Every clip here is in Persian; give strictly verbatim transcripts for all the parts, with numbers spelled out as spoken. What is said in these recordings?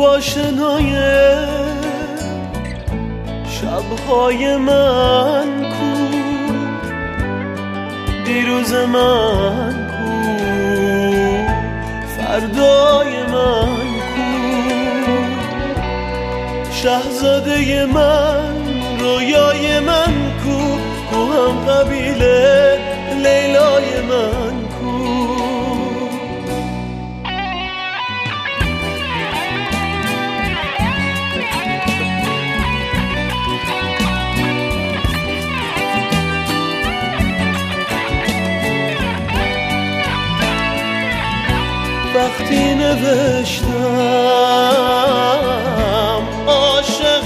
آشنای شبهای من کو، دیروز من کو، فردای من کو، شهزاده من، رویای من کو، کو هم قبیله لیلای من کو. وقتی نوشتم عاشق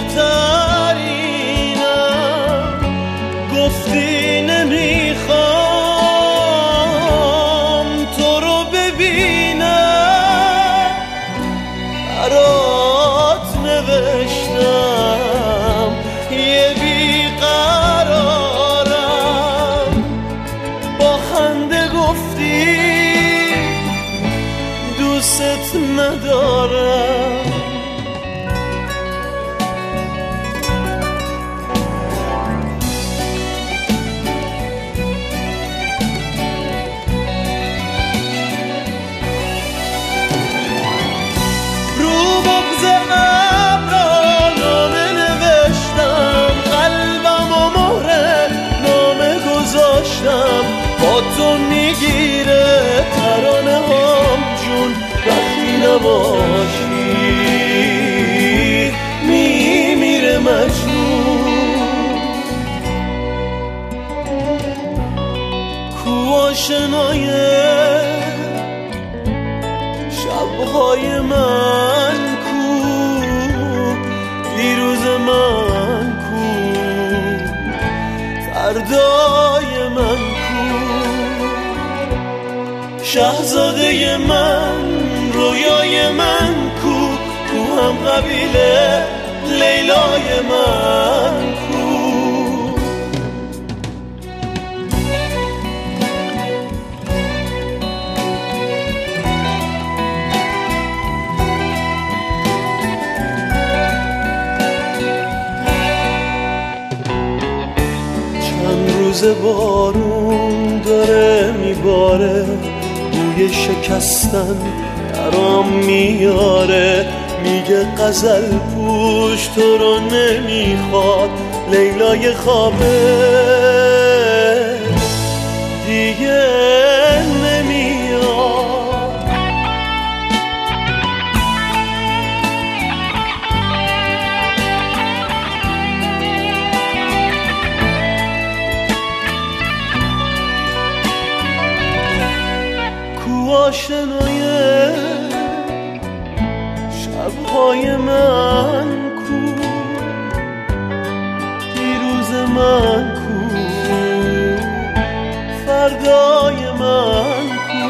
ترینم، گفتی نمیخوام تو رو ببینم، برات نوشتم یه بیقرارم، با خنده گفتی دوست ندارم. رو بغض ابرا نامه نوشتم، قلبم و مهر نامه گذاشتم، با تو میگیره ترانه هام جون، وقتی نباشی میمیره مجنون. کو آشنای شبهای من کو، دیروز من کو، فردای من کو، شهزاده من، رویای من کو، کو هم قبیله لیلای من کو. چند روز بارون داره میباره، بوی شکستن درام میاره، میگه غزل پوش تو رو نمیخواد، لیلای خوابه دیگه نمیاد. کو آشنای شبهای من کو، دیروز من کو، فردای من کو،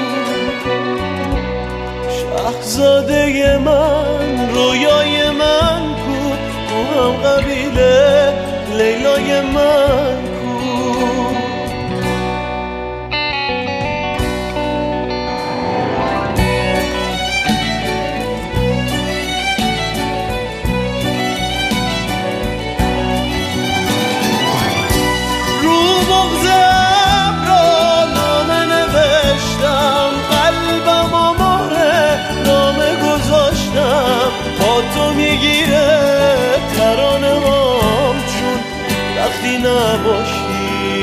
شهزاده من، رویای من کو، کو هم قبیله لیلای من کو. با تو میگیره ترانه هام چون، وقتی نباشی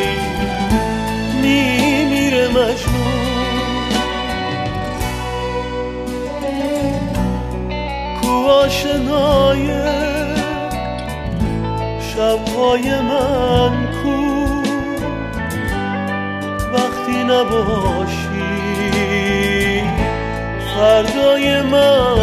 میمیره مجنون. کو آشنای شبهای من کو، وقتی نباشی فردای من